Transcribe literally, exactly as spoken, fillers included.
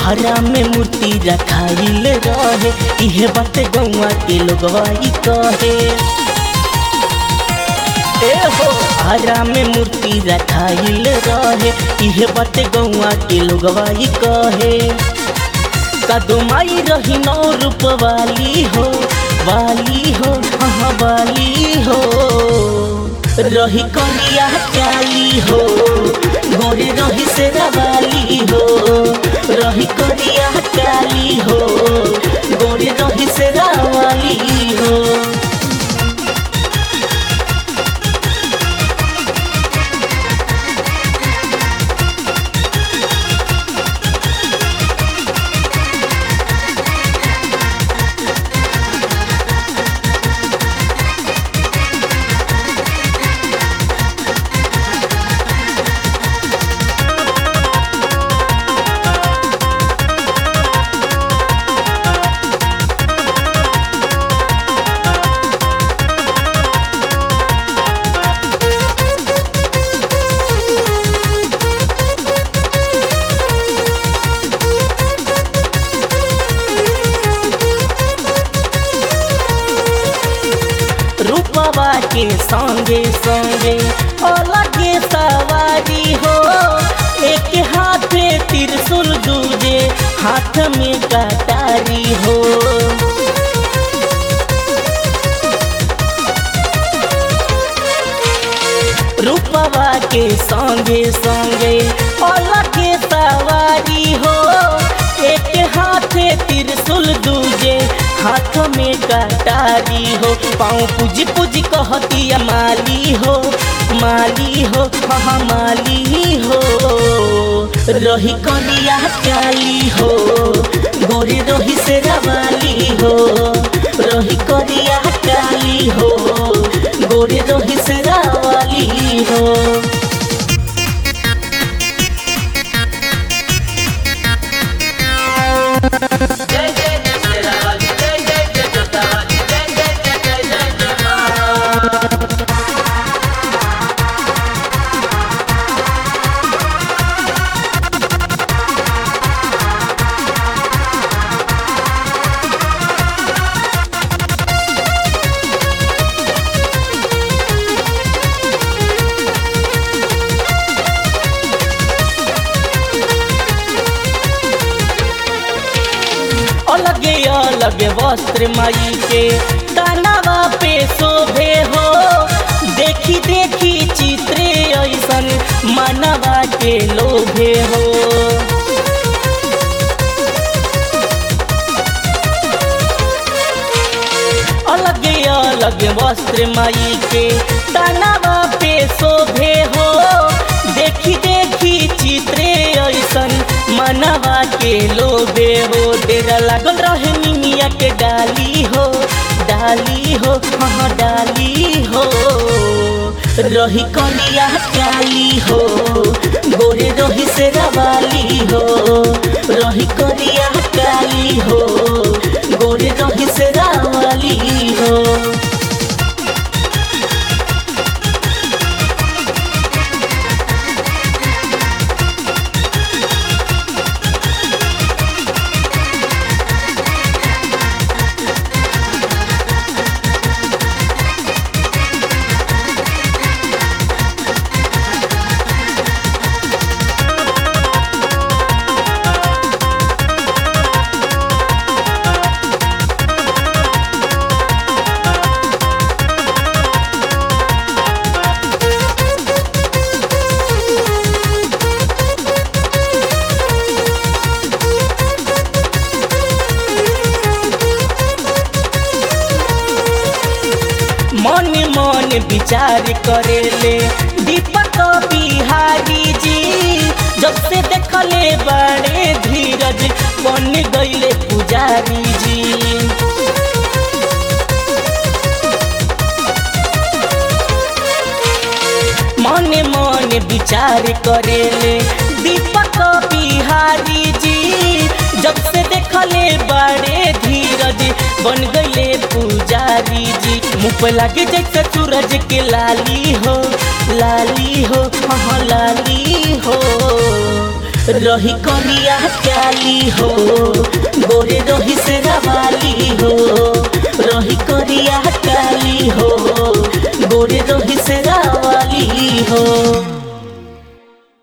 हरा में मूर्ति रखाइल रहे, इहे बात गौवा के लोगवा ई कहे। ए हो हरा में मूर्ति रखाइल रहे, इहे बात गौवा के लोगवा ई कहे। कदो माई रही नौ रूप वाली हो, वाली हो हाँ वाली हो, रही करिया काली हो, गोरे रही शेरा वाली हो, रही करिया काली हो, गोरे रही शेरा वाली हो। रूपवा के संगे संगे अलगे सवारी हो, एक हाथे त्रिशूल दूजे हाथ में कटारी हो। रूपवा के संगे संगे अलगे सवारी हो, एक हाथे त्रिशूल दूजे हाथ में कटारी हो। पाँव पूजी पूजी कहती माली हो, माली हो हाँ माली हो, रही करिया काली हो, गोरे रही शेरा वाली हो, रही करिया काली हो, गोरे रही शेरा वाली हो। अलगे अलगे वस्त्र माई के दानवा पे शोभे हो, देखी देखी चित्रे ऐसन मनवा के लोभे हो। अलगे अलगे वस्त्र माई के दानवा पे शोभे हो, देखी देखी चित्रे ऐसन मनवा के लोभे हो। डेरा लागल रहे निमिया के डाली हो, डाली हो हाँ डाली हो, रही करिया काली हो, गोरे रही शेरा वाली हो, रही करिया काली हो, गोरे रही शेरा वाली हो। मन मन विचार करेले दीपक बिहारी जी, जब से देखले बड़े धीरज बन गईले पुजारी जी। मन मन विचार करेले दीपक बिहारी जी, जब से देखले बड़े धीरज बन गईले पुजारी जी। मुँह पे लगे जैसे सूरज के लाली हो, लाली हो हाँ लाली हो, रही करिया काली हो गोरे रही से रवाली हो रही करिया काली हो गोरे रही से रवाली हो।